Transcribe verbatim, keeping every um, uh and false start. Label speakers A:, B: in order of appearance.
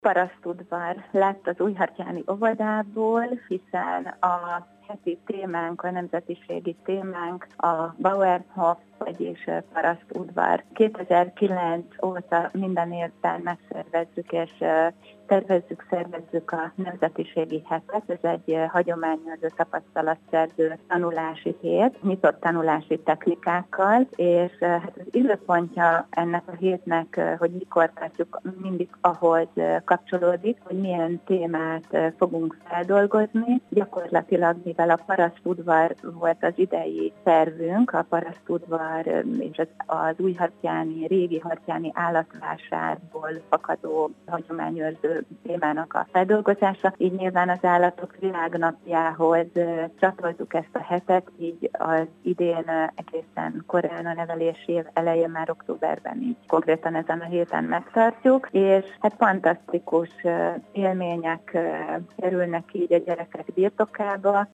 A: Parasztudvar lett az Újhartyáni óvodából, hiszen a heti témánk, a nemzetiségi témánk a Bauernhof, vagyis parasztudvar. kétezer-kilenc óta minden évben megszervezzük és tervezzük, szervezzük a nemzetiségi hetet. Ez egy hagyományozó tapasztalatszerző tanulási hét, nyitott tanulási technikákkal, és hát az időpontja ennek a hétnek, hogy mikor tartjuk, mindig ahhoz kapcsolódik, hogy milyen témát fogunk feldolgozni. Gyakorlatilag, mivel a parasztudvar volt az idei tervünk, a parasztudvar és az, az újhartyáni, régi hartyáni állatvásárból fakadó hagyományőrző témának a feldolgozása. Így nyilván az Állatok Világnapjához csatoltuk ezt a hetet, így az idén egészen korán a nevelési év elején, már októberben így konkrétan ezen a héten megtartjuk, és hát fantasztikus élmények kerülnek így a gyerekek birtokába.